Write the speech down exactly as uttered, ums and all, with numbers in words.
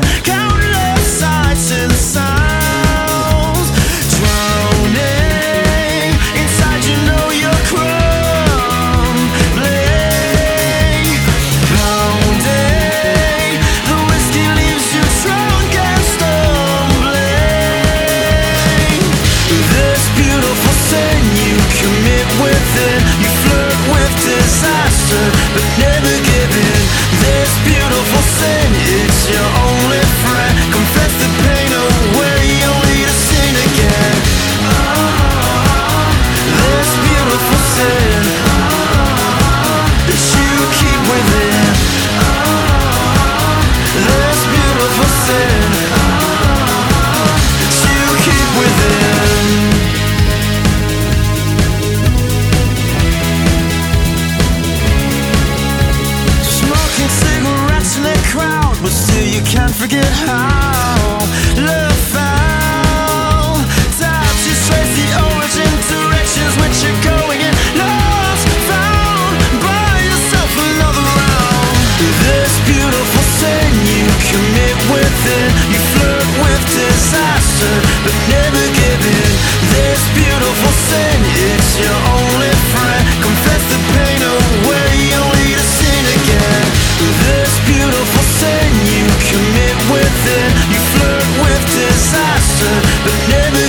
Countless sights and sounds, drowning inside, you know you're crumbling, pounding. The whiskey leaves you drunk and stumbling. This beautiful sin you commit within, you flirt with disaster but never give in. This beautiful sin, it's your only friend. Confess the pain away, only to sin again. This beautiful sin that you keep within. This beautiful sin that you keep within. Smoking cigarettes in a crowd, but still you can't forget how love found. Doubts you trace the origin, directions which you're going in. Lost, found, buy yourself another round. This beautiful sin you commit within, you flirt with disaster but never give in. This beautiful sin, it's your only friend. Confess the pain away, only to sin again. This beautiful sin you commit within, you flirt with disaster but never